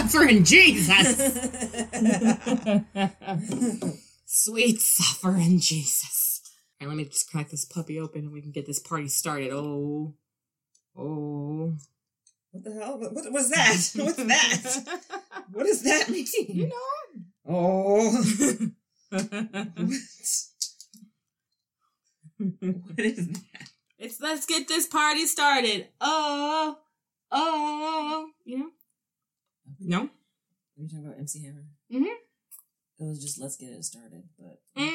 suffering Jesus. Sweet suffering Jesus. All right, let me just crack this puppy open and we can get this party started. Oh. What the hell? What was that? What's that? What does that mean? You know. Oh. What is that? It's let's get this party started. Oh. You know? No? Are you talking about MC Hammer? Mm-hmm. It was just let's get it started, but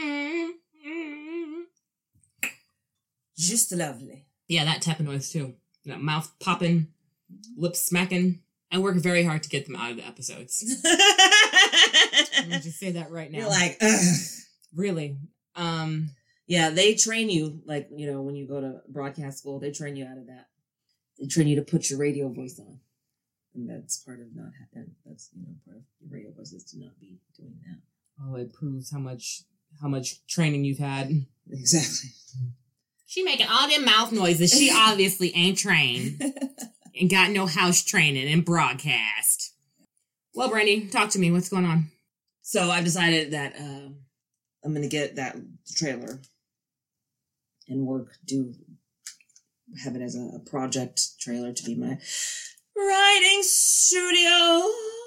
just lovely. Yeah, that tapping noise too. That mouth popping, lips smacking. I work very hard to get them out of the episodes. Let me just say that right now. You're like, ugh. Really? Yeah, they train you, like, you know, when you go to broadcast school, they train you out of that. They train you to put your radio voice on. And that's part of not having, that's, you know, part of your radio voice is to not be doing that. Oh, it proves how much training you've had. Exactly. She making all them mouth noises. She obviously ain't trained and got no house training in broadcast. Well, Brandy, talk to me. What's going on? So I've decided that I'm going to get that trailer and have it as a project trailer to be my writing studio.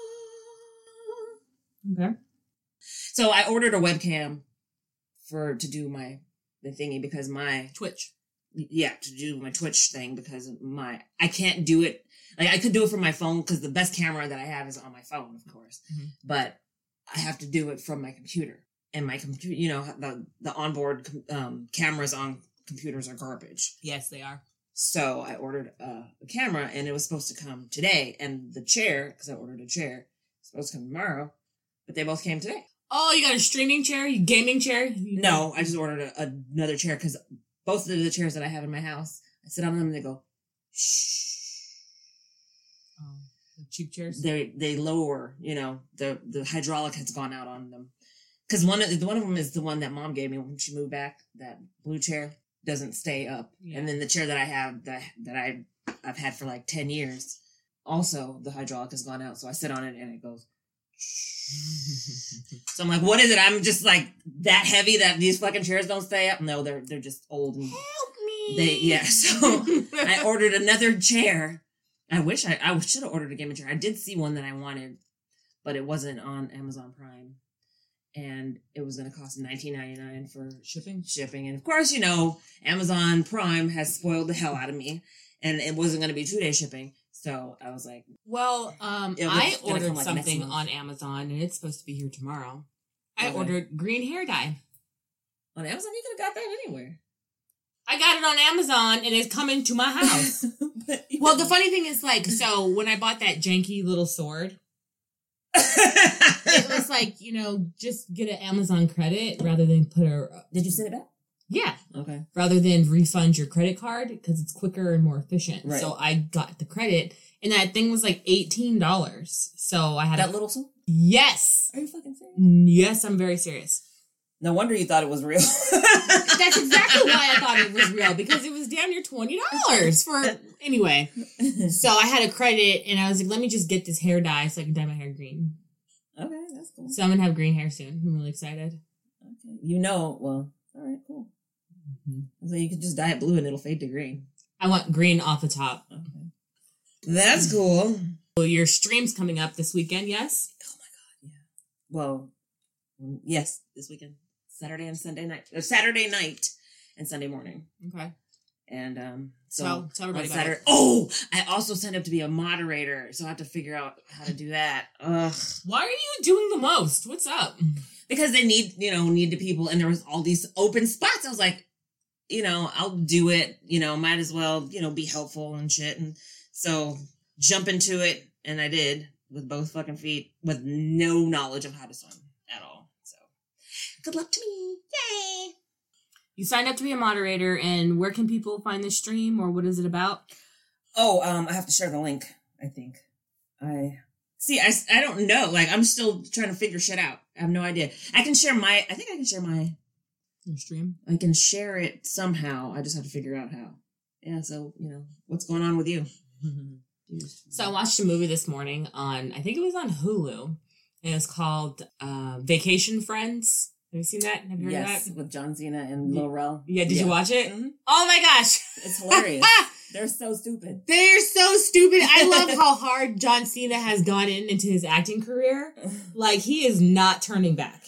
Okay. So I ordered a webcam to do the thingy because my Twitch. Yeah, to do my Twitch thing because I can't do it. Like I could do it from my phone because the best camera that I have is on my phone, of course. Mm-hmm. But I have to do it from my computer. And my computer, you know, the onboard cameras on computers are garbage. Yes, they are. So I ordered a camera and it was supposed to come today. And the chair, because I ordered a chair, it's supposed to come tomorrow. But they both came today. Oh, you got a streaming chair? You gaming chair? No, I just ordered another chair because both of the chairs that I have in my house, I sit on them and they go, shh. Oh, the cheap chairs? They lower, you know, the hydraulic has gone out on them. Because one of them is the one that Mom gave me when she moved back. That blue chair doesn't stay up. Yeah. And then the chair that I have that I've had for like 10 years, also the hydraulic has gone out. So I sit on it and it goes, so I'm like, what is it? I'm just like that heavy that these fucking chairs don't stay up? No, they're just old. And help me. So I ordered another chair. I wish I should have ordered a gaming chair. I did see one that I wanted, but it wasn't on Amazon Prime. And it was going to cost $19.99 for shipping. And of course, you know, Amazon Prime has spoiled the hell out of me. And it wasn't going to be 2-day shipping. So I was like, well, I ordered something on Amazon and it's supposed to be here tomorrow. I ordered green hair dye. On Amazon? You could have got that anywhere. I got it on Amazon and it's coming to my house. Well, the funny thing is like, so when I bought that janky little sword, it was like, you know, just get an Amazon credit rather than put Did you send it back? Yeah. Okay. Rather than refund your credit card because it's quicker and more efficient. Right. So I got the credit and that thing was like $18. So I had that little sword? Yes. Are you fucking serious? Yes, I'm very serious. No wonder you thought it was real. That's exactly why I thought it was real because it was damn near $20 for anyway. So I had a credit and I was like, let me just get this hair dye so I can dye my hair green. Okay, that's cool. So I'm gonna have green hair soon. I'm really excited. Okay, all right, cool. Mm-hmm. So you could just dye it blue and it'll fade to green. I want green off the top. Okay, that's cool. So your stream's coming up this weekend, yes? Oh my god, yeah. Well, yes, this weekend. Saturday night and Sunday morning. Okay. And so tell everybody Saturday. About it. Oh, I also signed up to be a moderator, so I have to figure out how to do that. Ugh. Why are you doing the most? What's up? Because they need the people, and there was all these open spots. I was like, I'll do it. Might as well, be helpful and shit. And so jump into it, and I did with both fucking feet, with no knowledge of how to swim at all. Good luck to me. Yay. You signed up to be a moderator, and where can people find the stream, or what is it about? Oh, I have to share the link, I think. I don't know. Like, I'm still trying to figure shit out. I have no idea. I think I can share your stream? I can share it somehow. I just have to figure out how. Yeah, so, what's going on with you? So I watched a movie this morning on, I think it was on Hulu, and it's called Vacation Friends. Have you seen that? Have you heard of that? With John Cena and Lil Rel. Yeah, did you watch it? Mm-hmm. Oh my gosh. It's hilarious. They're so stupid. They're so stupid. I love how hard John Cena has gone into his acting career. Like, he is not turning back.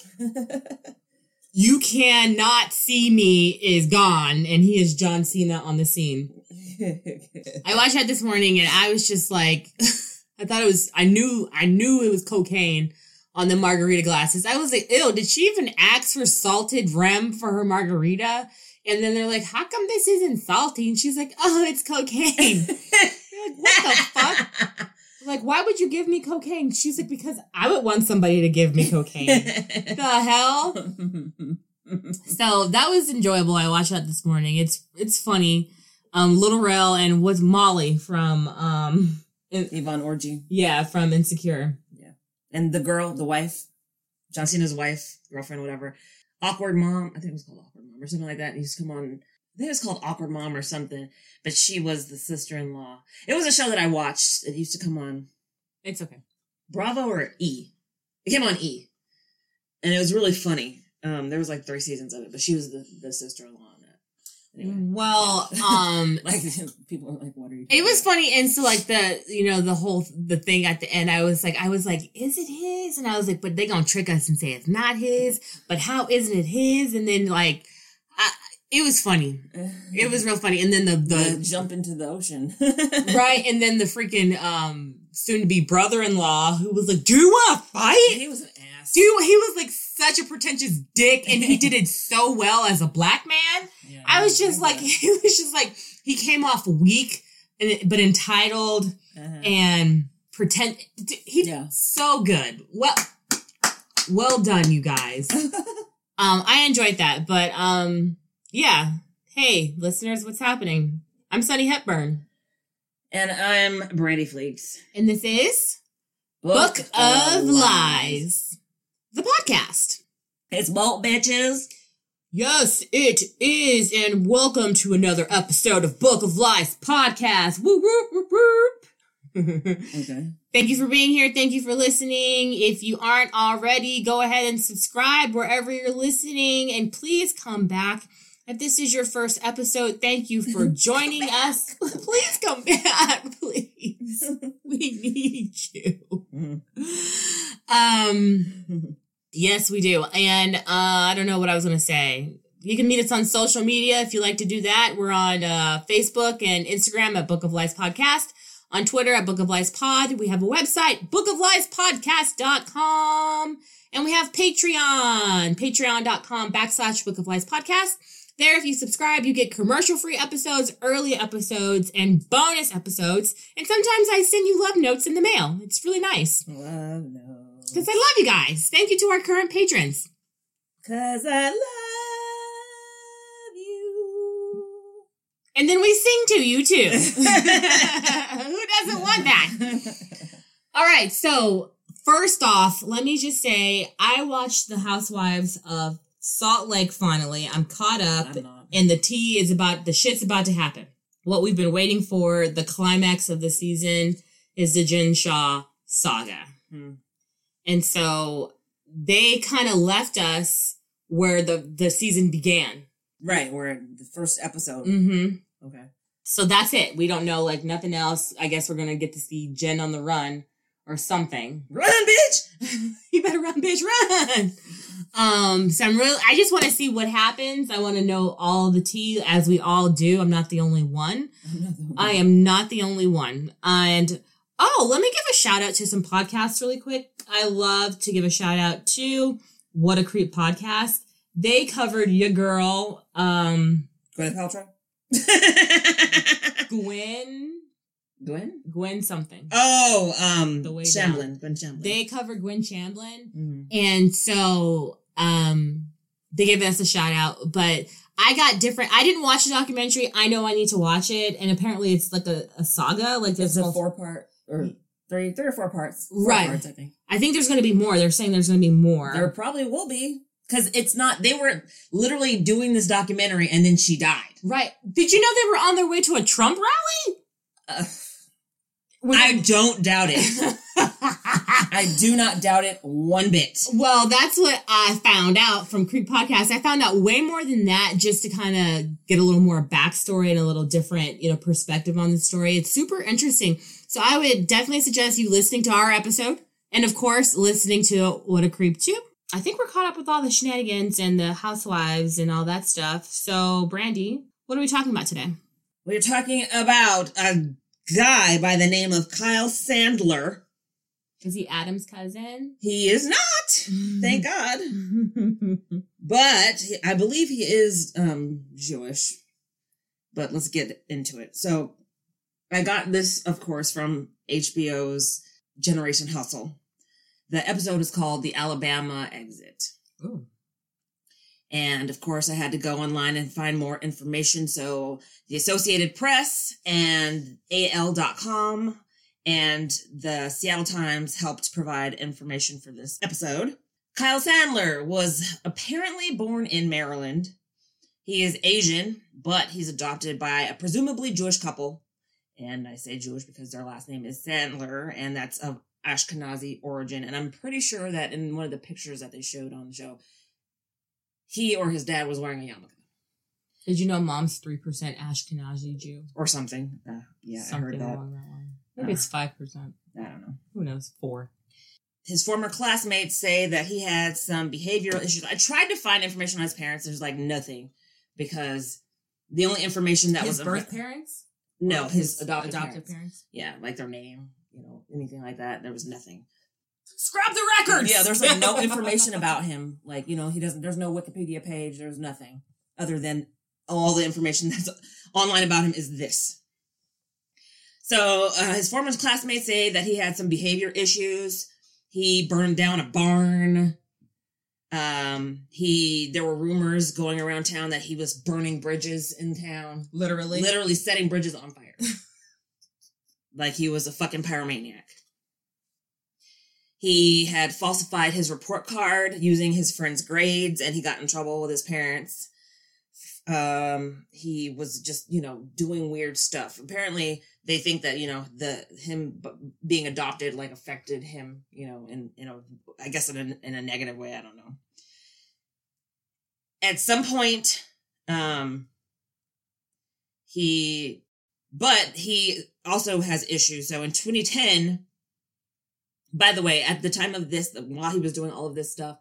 You cannot see me is gone, and he is John Cena on the scene. I watched that this morning, and I was just like, I knew it was cocaine on the margarita glasses. I was like, ew, did she even ask for salted rum for her margarita? And then they're like, how come this isn't salty? And she's like, oh, it's cocaine. You're like, what the fuck? I'm like, why would you give me cocaine? She's like, because I would want somebody to give me cocaine. The hell? So that was enjoyable. I watched that this morning. It's funny. Lil Rel and was Molly from Yvonne Orji. Yeah, from Insecure. Yeah. And the girl, the wife, John Cena's wife, girlfriend, whatever. Awkward Mom. I think it was called Awkward Mom or something like that. And he used to come on. I think it was called Awkward Mom or something. But she was the sister-in-law. It was a show that I watched. It used to come on. It's okay. Bravo or E? It came on E. And it was really funny. There was like 3 seasons of it. But she was the sister-in-law on that. Anyway. Well, like people are like, what are you? It was funny. And so like the thing at the end, I was like, is it his? And I was like, but they gonna trick us and say it's not his, but how isn't it his? And then like, it was funny. It was real funny. And then the jump into the ocean. Right. And then the freaking, soon to be brother-in-law who was like, do you want to fight? He was an ass. He was like such a pretentious dick, and he did it so well as a black man. Yeah, I was just like, he came off weak, but entitled and pretend. So good. Well done, you guys. I enjoyed that, but yeah. Hey, listeners, what's happening? I'm Sunny Hepburn. And I'm Brandy Fleeks. And this is Book of Lies, the podcast. It's Bolt, bitches. Yes, it is. And welcome to another episode of Book of Lies podcast. Whoop, whoop, whoop, whoop. Okay. Thank you for being here. Thank you for listening. If you aren't already, go ahead and subscribe wherever you're listening. And please come back. If this is your first episode, thank you for joining us. Please come back, please. We need you. Yes, we do. And I don't know what I was going to say. You can meet us on social media if you like to do that. We're on Facebook and Instagram at Book of Lies Podcast. On Twitter at Book of Lies Pod. We have a website, bookofliespodcast.com. And we have Patreon, patreon.com/Book of Lies Podcast. There, if you subscribe, you get commercial-free episodes, early episodes, and bonus episodes. And sometimes I send you love notes in the mail. It's really nice. Love notes. Because I love you guys. Thank you to our current patrons. Because I love you. And then we sing to you, too. Who doesn't want that? All right, so first off, let me just say, I watched The Housewives of Salt Lake finally. I'm caught up, and the shit's about to happen. What we've been waiting for, the climax of the season, is the Jen Shah saga. And so they kind of left us where the season began. Right, where the first episode. Mm-hmm. Okay. So that's it. We don't know, like, nothing else. I guess we're going to get to see Jen on the run or something. Run, bitch! You better run, bitch, run! So I just want to see what happens. I want to know all the tea, as we all do. I'm not the only one. I am not the only one. And, let me give a shout out to some podcasts really quick. I love to give a shout out to What a Creep podcast. They covered your girl, Gwyneth Paltrow? Gwen something. Oh, The Way Shamblin. Down. Gwen Shamblin. They covered Gwen Shamblin. Mm-hmm. And so, they gave us a shout out, but I didn't watch the documentary. I know I need to watch it. And apparently it's like a saga. Like there's a 4-part or three or 4 parts. 4 parts, I think. I think there's going to be more. They're saying there's going to be more. There probably will be. Because it's not, they were literally doing this documentary and then she died. Right. Did you know they were on their way to a Trump rally? I don't doubt it. I do not doubt it one bit. Well, that's what I found out from Creep Podcast. I found out way more than that just to kind of get a little more backstory and a little different, perspective on the story. It's super interesting. So I would definitely suggest you listening to our episode and, of course, listening to What a Creep too. I think we're caught up with all the shenanigans and the housewives and all that stuff. So, Brandy, what are we talking about today? We're talking about a guy by the name of Kyle Sandler. Is he Adam's cousin? He is not. Thank God. But I believe he is Jewish. But let's get into it. So I got this, of course, from HBO's Generation Hustle. The episode is called The Alabama Exit. Ooh. And, of course, I had to go online and find more information. So the Associated Press and AL.com and the Seattle Times helped provide information for this episode. Kyle Sandler was apparently born in Maryland. He is Asian, but he's adopted by a presumably Jewish couple. And I say Jewish because their last name is Sandler, and that's of Ashkenazi origin. And I'm pretty sure that in one of the pictures that they showed on the show, he or his dad was wearing a yarmulke. Did you know mom's 3% Ashkenazi Jew? Or something. Yeah, something I heard that. Along that line. Maybe it's 5%. I don't know. Who knows? 4. His former classmates say that he had some behavioral issues. I tried to find information on his parents. There's nothing, because the only information that his was birth parents? No, his adoptive parents. Yeah, their name, anything like that. There was nothing. Scrap the records. Yeah, there's no information about him. He doesn't. There's no Wikipedia page. There's nothing other than all the information that's online about him is this. So his former classmates say that he had some behavior issues. He burned down a barn. There were rumors going around town that he was burning bridges in town. Literally setting bridges on fire. Like he was a fucking pyromaniac. He had falsified his report card using his friend's grades, and he got in trouble with his parents. He was just, doing weird stuff. Apparently, they think that, him being adopted, affected him, in I guess in a negative way. I don't know. At some point, he also has issues. So in 2010, by the way, at the time of this, while he was doing all of this stuff,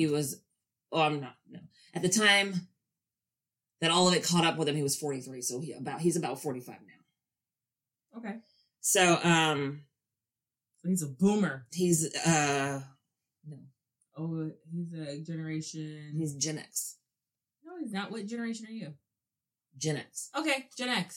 at the time that all of it caught up with him, he was 43. So he's about 45 now. Okay. So, he's a boomer. He's, no. Oh, he's a generation. He's Gen X. No, he's not. What generation are you? Gen X. Okay, Gen X.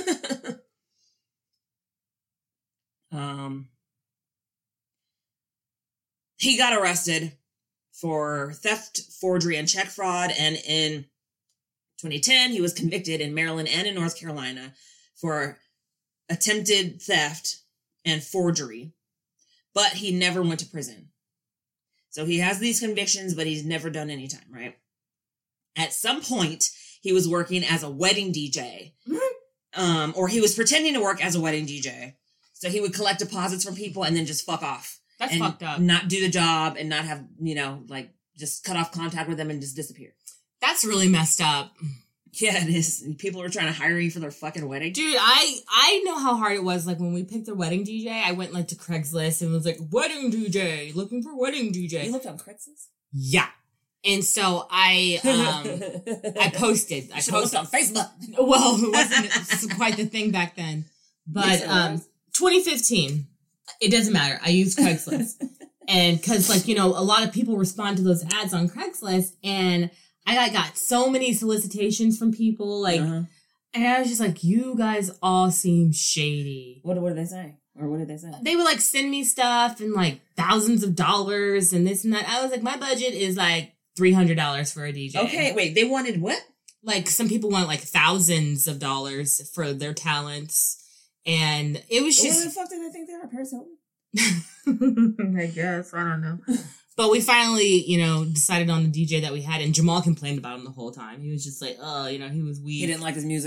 He got arrested for theft, forgery, and check fraud, and in 2010, he was convicted in Maryland and in North Carolina for attempted theft and forgery, but he never went to prison. So he has these convictions, but he's never done any time, right? At some point, he was working as a wedding DJ, or he was pretending to work as a wedding DJ. So he would collect deposits from people and then just fuck off. That's fucked up. Not do the job and not have, just cut off contact with them and just disappear. That's really messed up. Yeah, it is. People were trying to hire you for their fucking wedding. Dude, I know how hard it was. When we picked a wedding DJ, I went to Craigslist and was wedding DJ, looking for wedding DJ. You looked on Craigslist? Yeah. And so I posted. I posted on Facebook. Well, it wasn't quite the thing back then. But 2015, it doesn't matter. I used Craigslist. And because, a lot of people respond to those ads on Craigslist, and I got so many solicitations from people, and I was just you guys all seem shady. What did they say? Or what did they say? They would, send me stuff and, thousands of dollars and this and that. I was my budget is, $300 for a DJ. Okay, wait, they wanted what? Some people want, thousands of dollars for their talents. And it was just... What the fuck do they think they are, Paris Hilton? I guess. I don't know. But we finally, decided on the DJ that we had, and Jamal complained about him the whole time. He was just he was weak. He didn't like his music?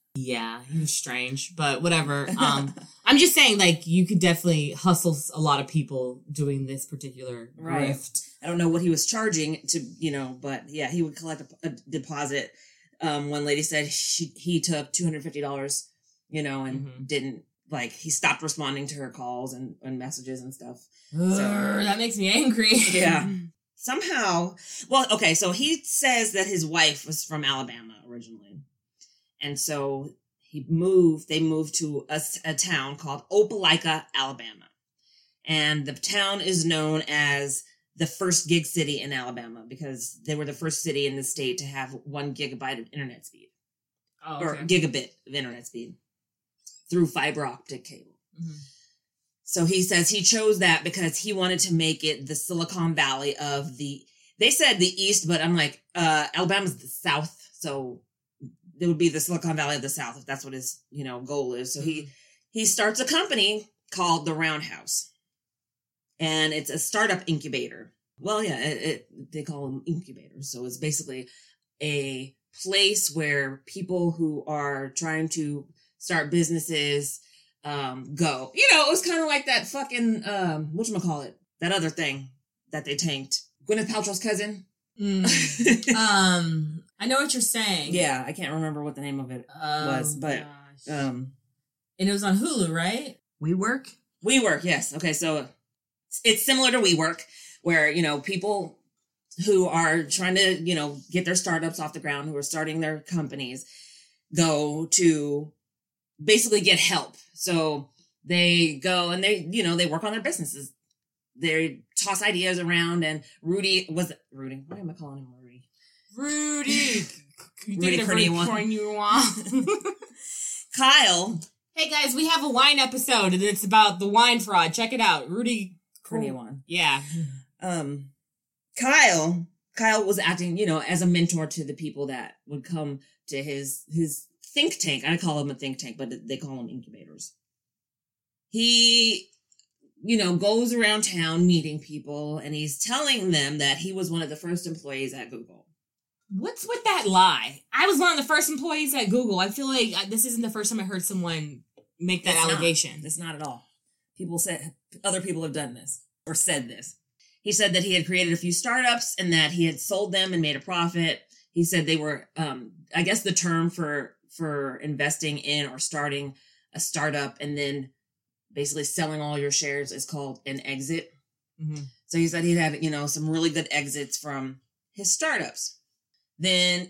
Yeah, he was strange, but whatever. I'm just saying, like, you could definitely hustle a lot of people doing this particular grift. I don't know what he was charging to, but yeah, he would collect a deposit. One lady said he took $250, and didn't, like, he stopped responding to her calls and messages and stuff. So that makes me angry. Yeah. Somehow, well, okay, so he says that his wife was from Alabama originally. And so they moved to a town called Opelika, Alabama. And the town is known as the first gig city in Alabama because they were the first city in the state to have 1 gigabyte of internet speed. Oh, okay. Or gigabit of internet speed through fiber optic cable. Mm-hmm. So he says he chose that because he wanted to make it the Silicon Valley of they said the East, but I'm like, Alabama's the South. So it would be the Silicon Valley of the South if that's what his, goal is. So he starts a company called the Roundhouse, and it's a startup incubator. Well, yeah, they call them incubators. So it's basically a place where people who are trying to start businesses go. It was kind of like that fucking whatchamacallit, that other thing that they tanked. Gwyneth Paltrow's cousin. I know what you're saying. Yeah, I can't remember what the name of it was, but and it was on Hulu, right? WeWork? WeWork, yes. Okay, so it's similar to WeWork, where, people who are trying to, get their startups off the ground, who are starting their companies, go to basically get help. So they go and they work on their businesses. They toss ideas around, and Rudy? Why am I calling him Rudy? Rudy Kurniawan. Kyle. Hey guys, we have a wine episode, and it's about the wine fraud. Check it out. Rudy Kurniawan. Yeah. Kyle was acting, as a mentor to the people that would come to his think tank. I call him a think tank, but they call them incubators. He, goes around town meeting people, and he's telling them that he was one of the first employees at Google. What's with that lie? I was one of the first employees at Google. I feel like this isn't the first time I heard someone make that allegation. It's not at all. Other people have done this or said this. He said that he had created a few startups and that he had sold them and made a profit. He said they were, I guess the term for investing in or starting a startup and then basically selling all your shares is called an exit. Mm-hmm. So he said he'd had, some really good exits from his startups. Then,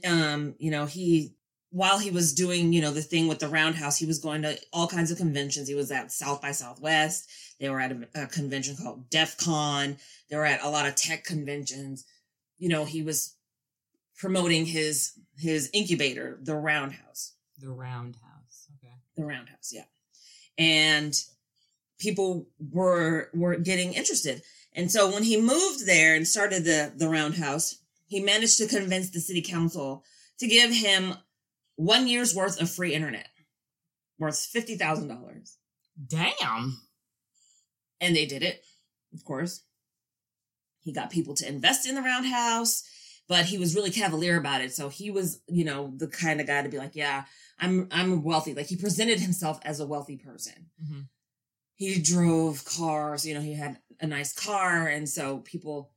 while he was doing, the thing with the Roundhouse, he was going to all kinds of conventions. He was at South by Southwest. They were at a convention called DEF CON. They were at a lot of tech conventions. He was promoting his incubator, the Roundhouse. The Roundhouse. Okay. The Roundhouse, yeah. And people were getting interested. And so when he moved there and started the Roundhouse, he managed to convince the city council to give him 1 year's worth of free internet, worth $50,000. Damn. And they did it, of course. He got people to invest in the Roundhouse, but he was really cavalier about it. So he was, the kind of guy to be like, yeah, I'm wealthy. Like, he presented himself as a wealthy person. Mm-hmm. He drove cars, he had a nice car. And so people,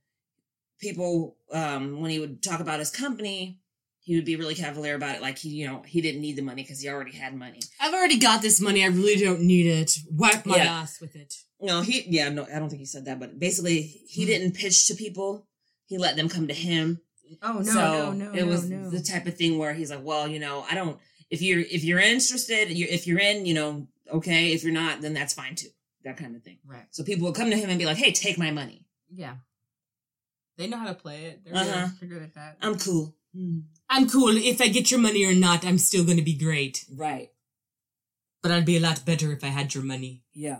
when he would talk about his company, he would be really cavalier about it. Like, he didn't need the money because he already had money. I've already got this money. I really don't need it. Wipe my ass with it. No, I don't think he said that, but basically he didn't pitch to people. He let them come to him. Oh, no, so no. It was the type of thing where he's like, well, I don't, if you're interested, if you're in, okay. If you're not, then that's fine too. That kind of thing. Right. So people would come to him and be like, hey, take my money. Yeah. They know how to play it. They're good at that. I'm cool. I'm cool. If I get your money or not, I'm still going to be great. Right. But I'd be a lot better if I had your money. Yeah.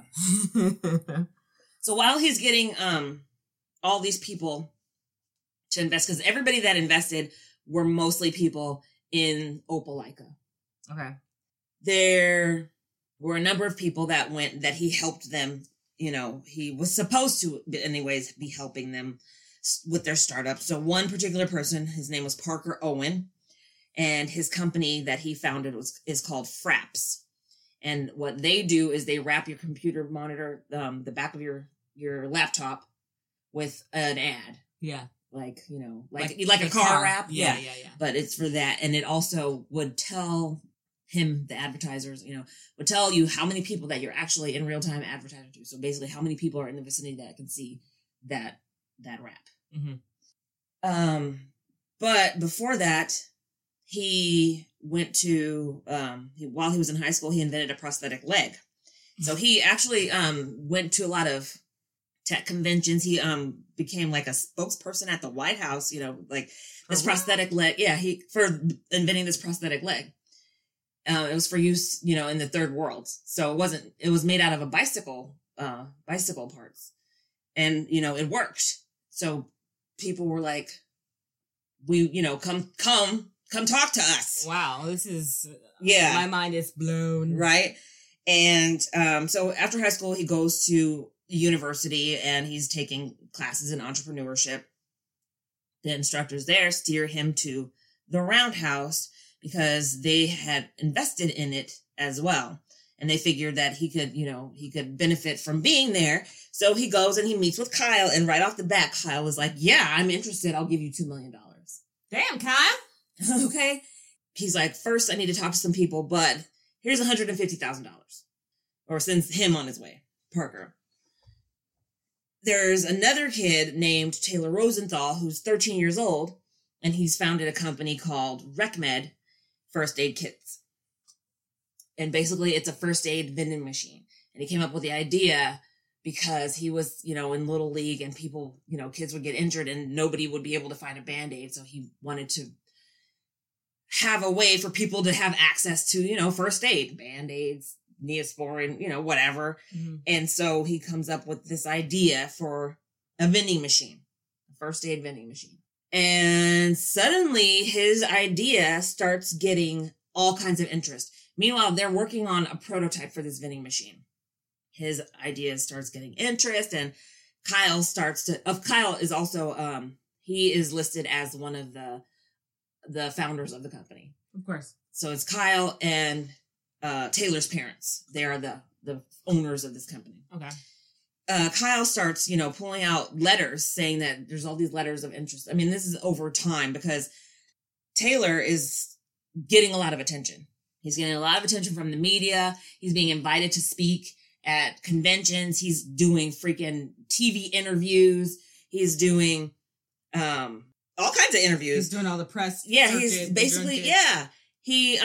So while he's getting all these people to invest, because everybody that invested were mostly people in Opelika. Okay. There were a number of people that he helped them. He was supposed to, anyways, be helping them with their startup. So one particular person, his name was Parker Owen. And his company that he founded is called Fraps. And what they do is they wrap your computer monitor, the back of your laptop with an ad. Yeah. Like a car wrap. Yeah. But it's for that. And it also would tell him, the advertisers, would tell you how many people that you're actually in real time advertising to. So basically how many people are in the vicinity that can see that wrap. Mm-hmm. But before that, he went to, while he was in high school, he invented a prosthetic leg. So he actually went to a lot of tech conventions. He became like a spokesperson at the White House, this prosthetic leg. Yeah, for inventing this prosthetic leg. It was for use, in the third world. So it was made out of a bicycle parts. And, it worked. So people were like, come talk to us. Wow, this is... Yeah. My mind is blown. Right? And so after high school, he goes to university and he's taking classes in entrepreneurship. The instructors there steer him to the Roundhouse because they had invested in it as well. And they figured that he could benefit from being there. So he goes and he meets with Kyle. And right off the bat, Kyle was like, yeah, I'm interested. I'll give you $2 million. Damn, Kyle. Okay. He's like, first I need to talk to some people, but here's $150,000. Or sends him on his way. Parker. There's another kid named Taylor Rosenthal who's 13 years old. And he's founded a company called RecMed First Aid Kits. And basically it's a first aid vending machine. And he came up with the idea because he was, in Little League and people, kids would get injured and nobody would be able to find a Band-Aid. So he wanted to have a way for people to have access to, first aid, Band-Aids, Neosporin, whatever. Mm-hmm. And so he comes up with this idea for a vending machine, a first aid vending machine. And suddenly his idea starts getting all kinds of interest. Meanwhile, they're working on a prototype for this vending machine. His idea starts getting interest, and Kyle is also, he is listed as one of the founders of the company. Of course. So it's Kyle and Taylor's parents. They are the owners of this company. Okay. Kyle starts, pulling out letters saying that there's all these letters of interest. I mean, this is over time because Taylor is getting a lot of attention. He's getting a lot of attention from the media. He's being invited to speak at conventions. He's doing freaking TV interviews. He's doing all kinds of interviews. He's doing all the press. Yeah, he's basically, yeah. He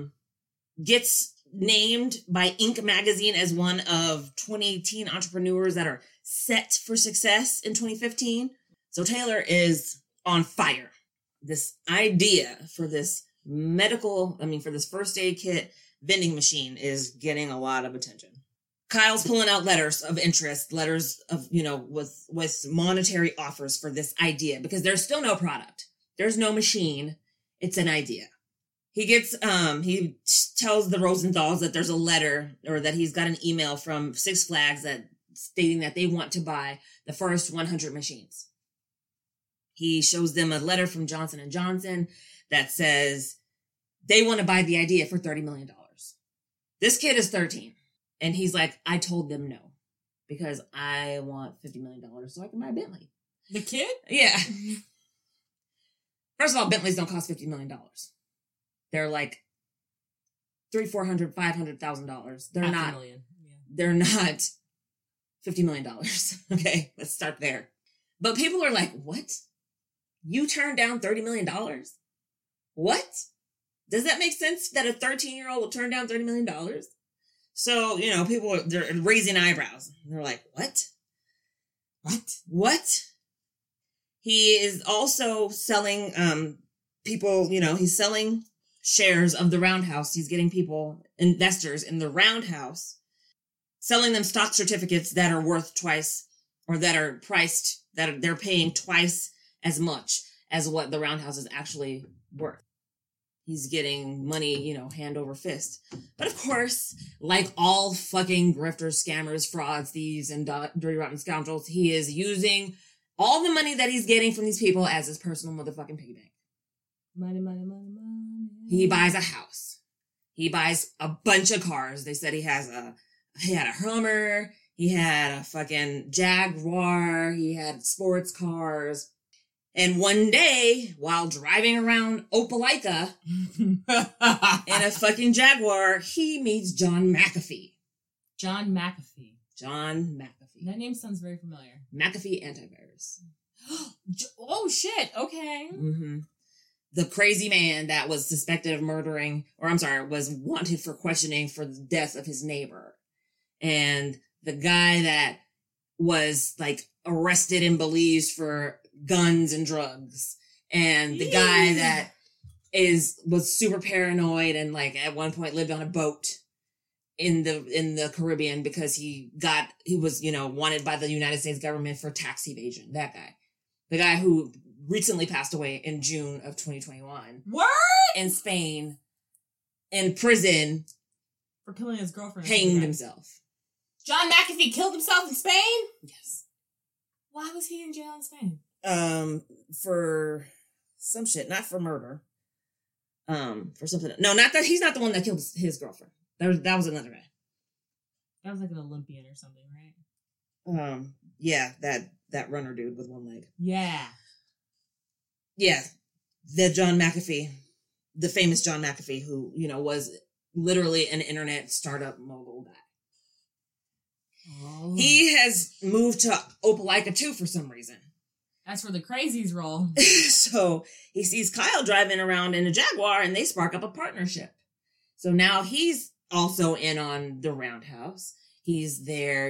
gets named by Inc. magazine as one of 20 teen entrepreneurs that are set for success in 2015. So Taylor is on fire. This idea for this for this first aid kit vending machine is getting a lot of attention. Kyle's pulling out letters of interest, letters of, with monetary offers for this idea because there's still no product. There's no machine. It's an idea. He gets, he tells the Rosenthals that there's a letter or that he's got an email from Six Flags stating that they want to buy the first 100 machines. He shows them a letter from Johnson & Johnson that says they want to buy the idea for $30 million. This kid is 13. And he's like, I told them no because I want $50 million so I can buy a Bentley. The kid? Yeah. First of all, Bentleys don't cost $50 million. They're like $300,000, $400,000, $500,000. They're Half not. $1 million. Yeah. They're not $50 million. Okay, let's start there. But people are like, what? You turned down $30 million? What? Does that make sense that a 13-year-old will turn down $30 million? So, people they're raising eyebrows. They're like, what? What? He is also selling he's selling shares of the Roundhouse. He's getting investors in the Roundhouse, selling them stock certificates that are worth twice or that are priced, that they're paying twice as much as what the Roundhouse is actually worth. He's getting money, hand over fist. But of course, like all fucking grifters, scammers, frauds, thieves, and dirty rotten scoundrels, he is using all the money that he's getting from these people as his personal motherfucking piggy bank. Money, money, money, money. He buys a house. He buys a bunch of cars. They said he had a Hummer. He had a fucking Jaguar. He had sports cars. And one day, while driving around Opelika in a fucking Jaguar, he meets John McAfee. John McAfee. John McAfee. That name sounds very familiar. McAfee Antivirus. Oh, shit. Okay. Mm-hmm. The crazy man that was suspected of murdering, was wanted for questioning for the death of his neighbor. And the guy that was, like, arrested and believed for guns and drugs. And the guy that was super paranoid and, like, at one point lived on a boat in the Caribbean because he was, wanted by the United States government for tax evasion. That guy. The guy who recently passed away in June of 2021. What? In Spain. In prison. For killing his girlfriend. Hanged himself. John McAfee killed himself in Spain? Yes. Why was he in jail in Spain? For some shit. Not for murder. For something. No, not that. He's not the one that killed his girlfriend. That was another guy. That was like an Olympian or something, right? Yeah, that runner dude with one leg. Yeah. Yeah. The John McAfee, the famous John McAfee, who, was literally an internet startup mogul guy. Oh. He has moved to Opelika too for some reason. That's where the crazies roll. So he sees Kyle driving around in a Jaguar and they spark up a partnership. So now he's also in on the Roundhouse. He's there,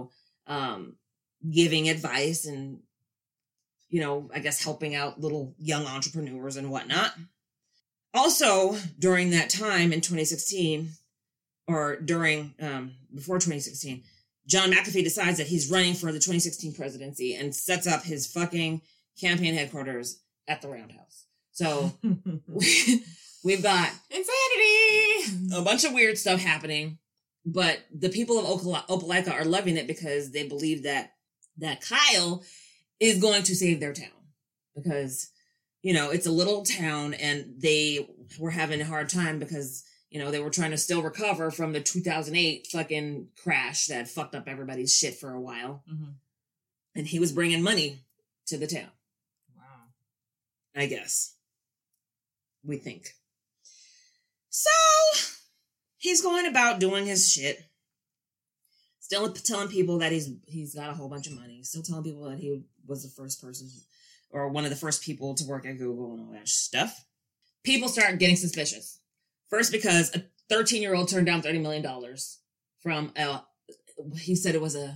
giving advice and, I guess helping out little young entrepreneurs and whatnot. Also, during that time in 2016, or before 2016, John McAfee decides that he's running for the 2016 presidency and sets up his fucking campaign headquarters at the Roundhouse. So we've got insanity, a bunch of weird stuff happening, but the people of Opelika are loving it because they believe that Kyle is going to save their town because, it's a little town and they were having a hard time because, they were trying to still recover from the 2008 fucking crash that fucked up everybody's shit for a while. Mm-hmm. And he was bringing money to the town. Wow. I guess. We think. So, he's going about doing his shit. Still telling people that he's got a whole bunch of money. Still telling people that he was the first person or one of the first people to work at Google and all that stuff. People start getting suspicious. First, because a 13-year-old turned down $30 million from he said it was a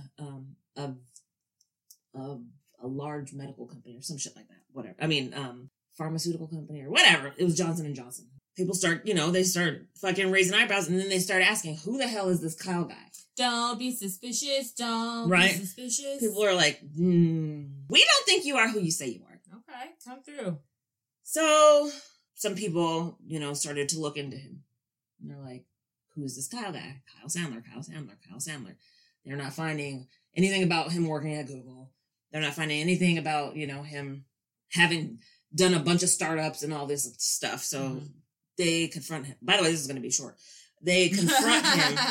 large medical company or some shit like that. Whatever. I mean, pharmaceutical company or whatever. It was Johnson & Johnson. People start, they start fucking raising eyebrows and then they start asking, who the hell is this Kyle guy? Don't be suspicious. Don't be suspicious. People are like, we don't think you are who you say you are. Okay, come through. So some people, started to look into him. And they're like, who's this Kyle guy? Kyle Sandler. They're not finding anything about him working at Google. They're not finding anything about, him having done a bunch of startups and all this stuff. So they confront him. By the way, this is going to be short. They confront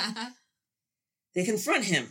him.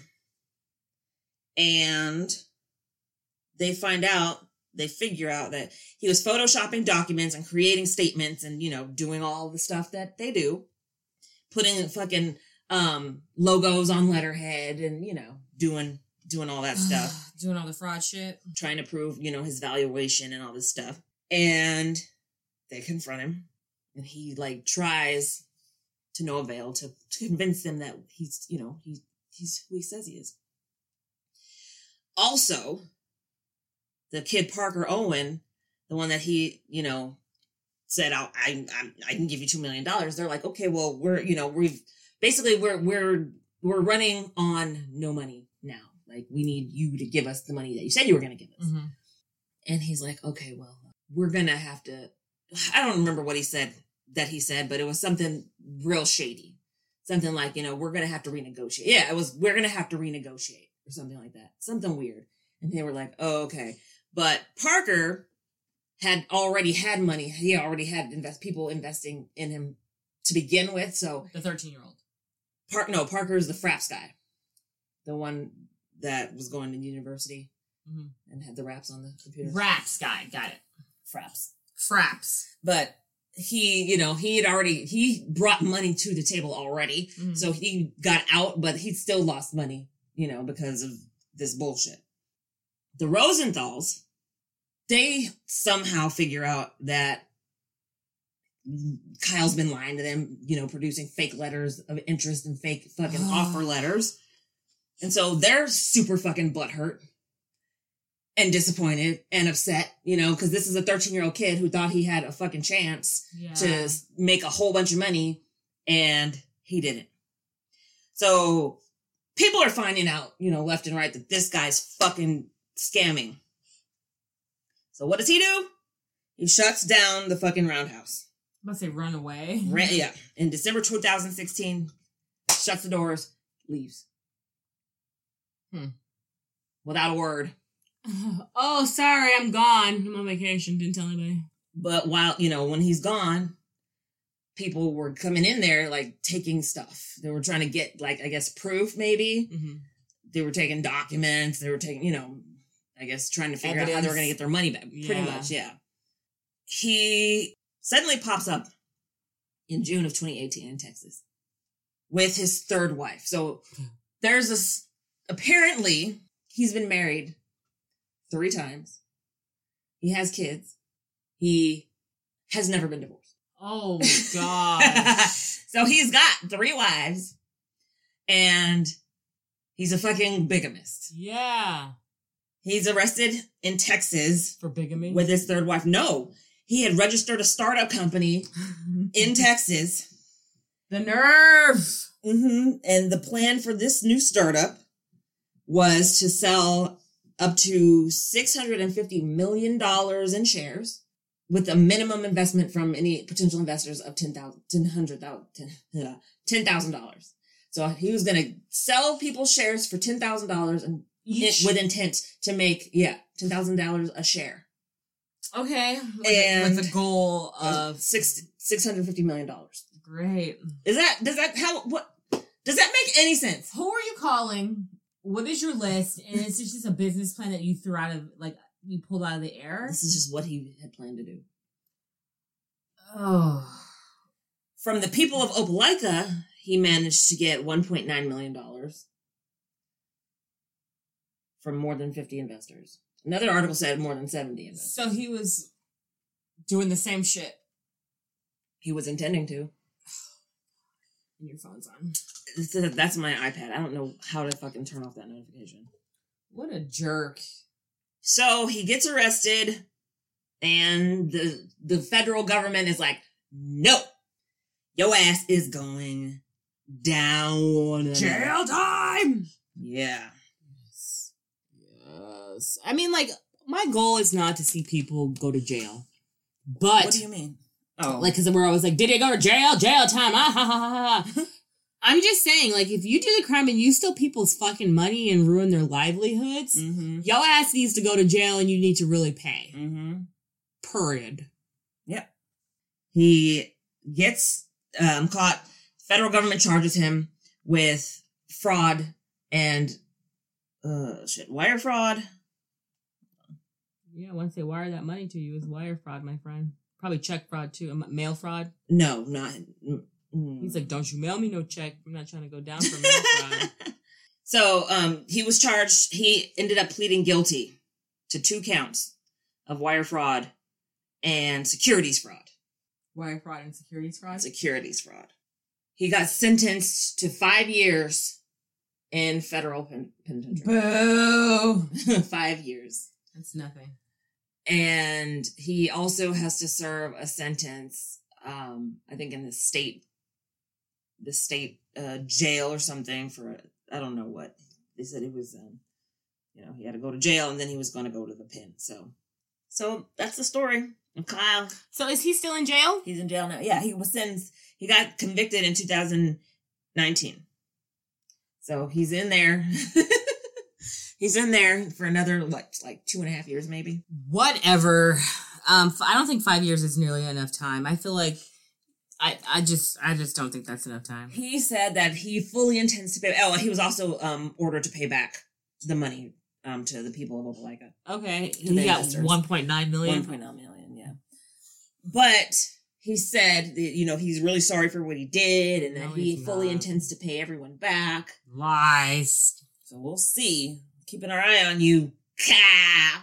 And they figure out that he was photoshopping documents and creating statements and, doing all the stuff that they do. Putting fucking logos on letterhead and, doing all that stuff. Doing all the fraud shit. Trying to prove, his valuation and all this stuff. And they confront him. And he, tries to no avail to convince them that he's, he's who he says he is. Also, the kid Parker Owen, the one that he, said, I can give you $2 million. They're like, okay, well, we're running on no money now. Like, we need you to give us the money that you said you were going to give us. Mm-hmm. And he's like, okay, well, we're going to have to, I don't remember what he said, but it was something real shady. Something like, we're going to have to renegotiate. Yeah, we're going to have to renegotiate or something like that. Something weird. And they were like, oh, okay. But Parker had already had money. He already had people investing in him to begin with. So the 13-year-old. Parker's the Fraps guy, the one that was going to university and had the raps on the computer. Raps guy, got it. Fraps. But he brought money to the table already, so he got out, but he still lost money, because of this bullshit. The Rosenthals, they somehow figure out that Kyle's been lying to them, producing fake letters of interest and fake fucking offer letters. And so they're super fucking butthurt and disappointed and upset, because this is a 13-year-old kid who thought he had a fucking chance to make a whole bunch of money, and he didn't. So people are finding out, left and right that this guy's fucking scamming. So what does he do? He shuts down the fucking Roundhouse. I'm about to say run away. Yeah. In December 2016, shuts the doors, leaves. Without a word. Oh, sorry, I'm gone. I'm on vacation. Didn't tell anybody. But while, when he's gone, people were coming in there, like, taking stuff. They were trying to get, like, I guess, proof, maybe. They were taking documents. They were taking, I guess, trying to figure out how they were going to get their money back. Pretty much, yeah. He suddenly pops up in June of 2018 in Texas with his third wife. So there's this, apparently, he's been married 3 times. He has kids. He has never been divorced. Oh, God. So he's got 3 wives, and he's a fucking bigamist. Yeah. He's arrested in Texas. For bigamy? With his third wife. No. He had registered a startup company in Texas. The nerve! And the plan for this new startup was to sell up to $650 million in shares with a minimum investment from any potential investors of $10,000. So he was going to sell people shares for $10,000 and with intent to make, $10,000 a share. Okay. With the goal of $650 million. Great. Does that make any sense? Who are you calling? What is your list? And it's just a business plan that you threw out of, you pulled out of the air? This is just what he had planned to do. Oh. From the people of Opelika, he managed to get $1.9 million from more than 50 investors. Another article said more than 70 investors. So he was doing the same shit. He was intending to. And your phone's on. That's my iPad. I don't know how to fucking turn off that notification. What a jerk. So he gets arrested, and the federal government is like, no, your ass is going down. Jail time! Yeah. Yes. I mean, my goal is not to see people go to jail. But... What do you mean? Oh. Because we're always like, did he go to jail? Jail time. Ah, ha, ha, ha, ha. I'm just saying, if you do the crime and you steal people's fucking money and ruin their livelihoods, your ass needs to go to jail and you need to really pay. Period. Yep. He gets caught. Federal government charges him with fraud and wire fraud. Yeah, once they wire that money to you, it's wire fraud, my friend. Probably check fraud too. Mail fraud? No, not. He's like, don't you mail me no check. I'm not trying to go down for mail fraud. So he was charged. He ended up pleading guilty to 2 counts of wire fraud and securities fraud. Wire fraud and securities fraud? Securities fraud. He got sentenced to 5 years in federal penitentiary. Boo! 5 years. That's nothing. And he also has to serve a sentence, I think in the state jail or something for, I don't know what. They said it was, he had to go to jail and then he was going to go to the pen. So that's the story of Kyle. So is he still in jail? He's in jail now. Yeah, he got convicted in 2019. So he's in there. He's in there for another, like 2.5 years, maybe. Whatever. I don't think 5 years is nearly enough time. I feel like I just don't think that's enough time. He said that he fully intends to pay. Oh, he was also ordered to pay back the money to the people of Opelika. Okay, he got 1.9 million. 1.9 million, yeah. But he said that, he's really sorry for what he did, and that he fully intends to pay everyone back. Lies. So we'll see. Keeping our eye on you. Ciao.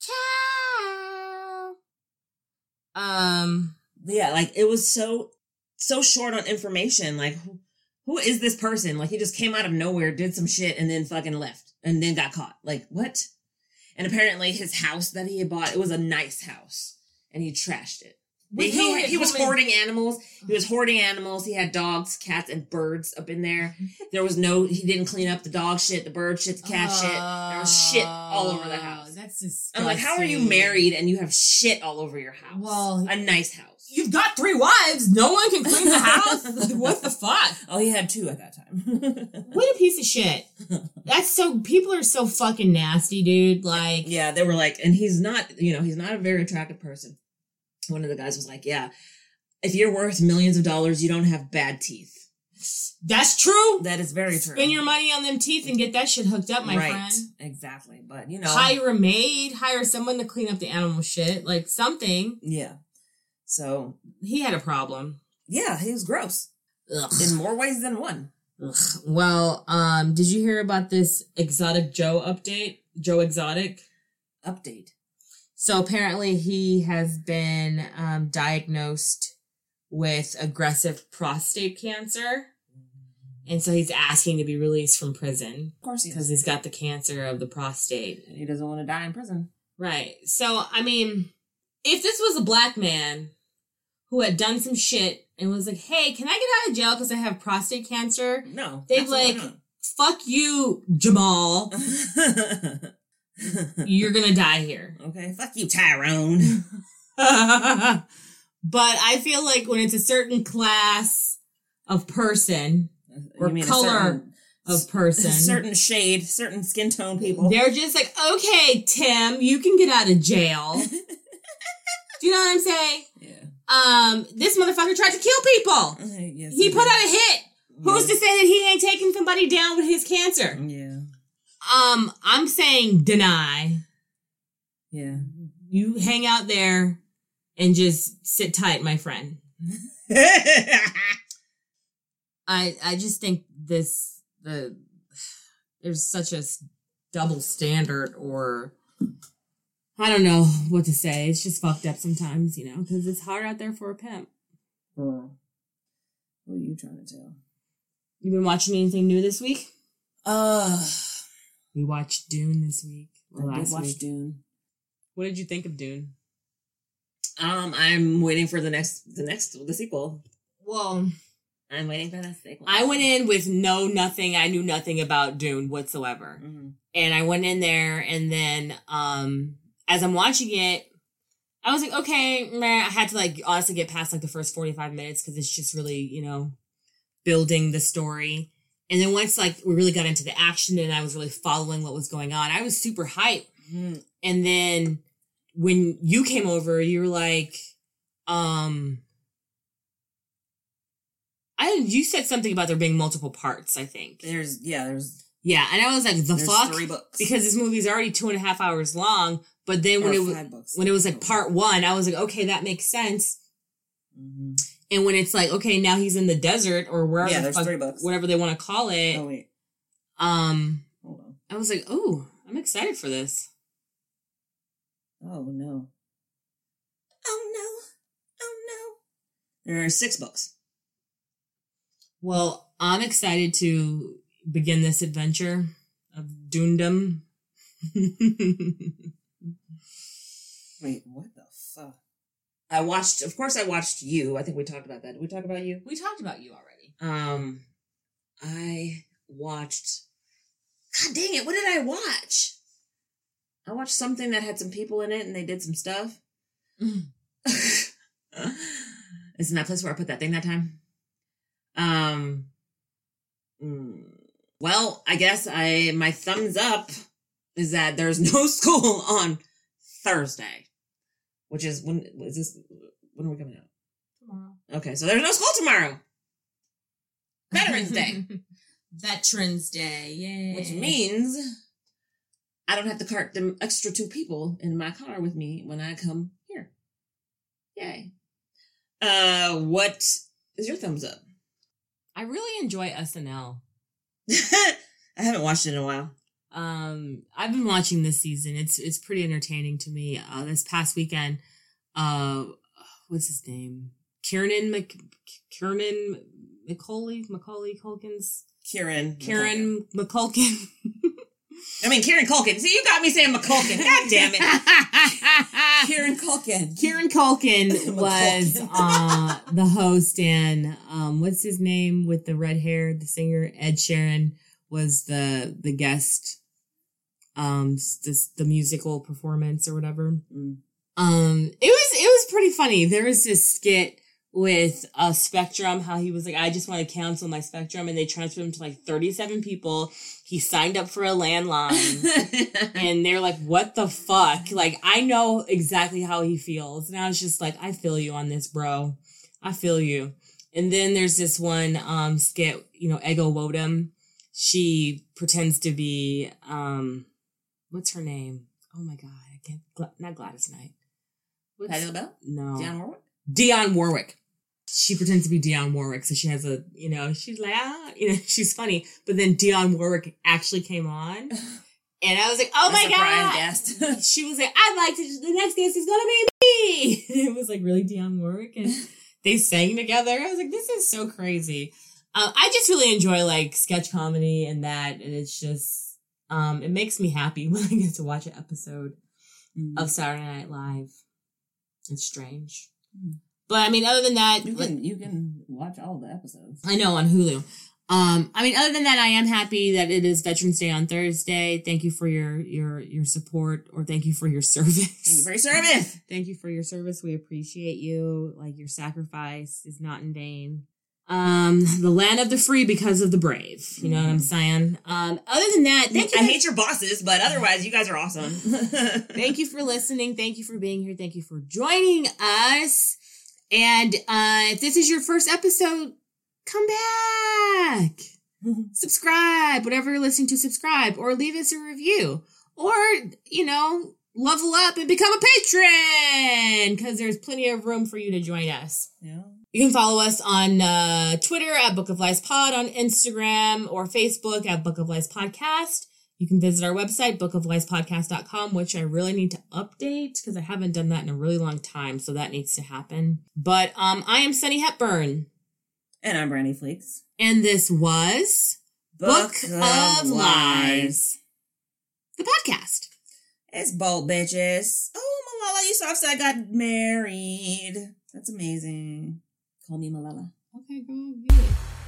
Yeah, like it was so short on information. Like, who is this person? Like, he just came out of nowhere, did some shit, and then fucking left, and then got caught. Like, what? And apparently his house that he had bought, it was a nice house, and he trashed it. He was hoarding animals. He was hoarding animals. He had dogs, cats, and birds up in there. He didn't clean up the dog shit, the bird shit, the cat shit. There was shit all over the house. That's disgusting. I'm like, how are you married and you have shit all over your house? Well, a nice house. You've got 3 wives. No one can clean the house. Like, what the fuck? Oh, he had 2 at that time. What a piece of shit. People are so fucking nasty, dude. Like, yeah, they were like, and he's not a very attractive person. One of the guys was like, yeah, if you're worth millions of dollars, you don't have bad teeth. That's true. That is very true. Spend your money on them teeth and get that shit hooked up, my friend. Exactly. But, hire a maid, hire someone to clean up the animal shit, like something. Yeah. So. He had a problem. Yeah, he was gross. Ugh. In more ways than one. Ugh. Well, did you hear about this Exotic Joe update? Joe Exotic? Update. So apparently he has been diagnosed with aggressive prostate cancer. And so he's asking to be released from prison. Of course he is. Because he's got the cancer of the prostate. And he doesn't want to die in prison. Right. So, I mean, if this was a black man who had done some shit and was like, hey, can I get out of jail because I have prostate cancer? No. They'd be like, fuck you, Jamal. You're gonna die here. Okay, fuck you, Tyrone. But I feel like when it's a certain class of person or color of person, certain shade, certain skin tone people, they're just like, okay, Tim, you can get out of jail. Do you know what I'm saying? Yeah. This motherfucker tried to kill people. Yes, he put out a hit. Yeah. Who's to say that he ain't taking somebody down with his cancer? Yeah. I'm saying deny. Yeah. You hang out there and just sit tight, my friend. I just think there's such a double standard, or I don't know what to say. It's just fucked up sometimes, because it's hard out there for a pimp. What are you trying to tell? You been watching anything new this week? We watched Dune this week. I did watch Dune. What did you think of Dune? I'm waiting for the sequel. Well, I'm waiting for the sequel. I went in with nothing. I knew nothing about Dune whatsoever. Mm-hmm. And I went in there, and then as I'm watching it, I was like, okay, I had to honestly get past the first 45 minutes because it's just really, building the story. And then once we really got into the action and I was really following what was going on, I was super hyped. Mm-hmm. And then when you came over, you were like, you said something about there being multiple parts, I think. Yeah, and I was like, the fuck? 3 books. Because this movie's already 2.5 hours long, but then when it was part 1, I was like, okay, that makes sense. Mm-hmm. And when it's okay, now he's in the desert or wherever, yeah, there's 3 books. Whatever they want to call it. Oh wait. Hold on. I was like, oh, I'm excited for this. Oh no. Oh no. Oh no. There are 6 books. Well, I'm excited to begin this adventure of Dunedum. Wait, what the fuck? I watched You. I think we talked about that. Did we talk about You? We talked about You already. I watched... God dang it, what did I watch? I watched something that had some people in it and they did some stuff. Isn't that place where I put that thing that time? Well, I guess my thumbs up is that there's no school on Thursday. which is when are we coming out? Tomorrow. Okay, so there's no school tomorrow. Veterans Day. Veterans Day, yay. Which means I don't have to cart them extra 2 people in my car with me when I come here. Yay. What is your thumbs up? I really enjoy SNL. I haven't watched it in a while. I've been watching this season. It's pretty entertaining to me. This past weekend, what's his name? Kieran Macaulay Culkin's. Kieran McCulkin. I mean, Kieran Culkin. See, you got me saying McCulkin. God damn it. Kieran Culkin. Kieran Culkin was the host, and what's his name with the red hair? The singer Ed Sheeran was the guest. The musical performance or whatever. It was pretty funny. There was this skit with Spectrum, how he was like, I just want to cancel my Spectrum, and they transferred him to like 37 people. He signed up for a landline, and they're like, what the fuck? Like, I know exactly how he feels. And I was just like, I feel you on this, bro. I feel you. And then there's this one skit, Ego Wodum. She pretends to be, what's her name? Oh my God, I can't, not Gladys Knight. Patti LaBelle? No. Dionne Warwick. She pretends to be Dionne Warwick, so she has she's like, she's funny. But then Dionne Warwick actually came on, and I was like, oh my God. Guest. She was like, I'd like to, the next guest is gonna be me. And it was like really Dionne Warwick, and they sang together. I was like, this is so crazy. I just really enjoy like sketch comedy and that, and it's just, it makes me happy when I get to watch an episode of Saturday Night Live. It's strange. But I mean, other than that, you can watch all the episodes. I know, on Hulu. I mean, other than that, I am happy that it is Veterans Day on Thursday. Thank you for your support, or thank you for your service. Thank you for your service. Thank you for your service. We appreciate you. Like, your sacrifice is not in vain. The land of the free because of the brave. You know what I'm saying? Other than that, thank you. I hate your bosses, but otherwise, you guys are awesome. Thank you for listening. Thank you for being here. Thank you for joining us. And if this is your first episode, come back. Subscribe. Whatever you're listening to, subscribe. Or leave us a review. Or, level up and become a patron. Because there's plenty of room for you to join us. Yeah. You can follow us on Twitter at Book of Lies Pod, on Instagram or Facebook at Book of Lies Podcast. You can visit our website, bookofliespodcast.com, which I really need to update because I haven't done that in a really long time, so that needs to happen. But I am Sunny Hepburn. And I'm Brandy Fleeks. And this was Book of Lies, the podcast. It's bold, bitches. Oh, Malala Yousafzai got married. That's amazing. Call me Malala. Okay, girl, get it.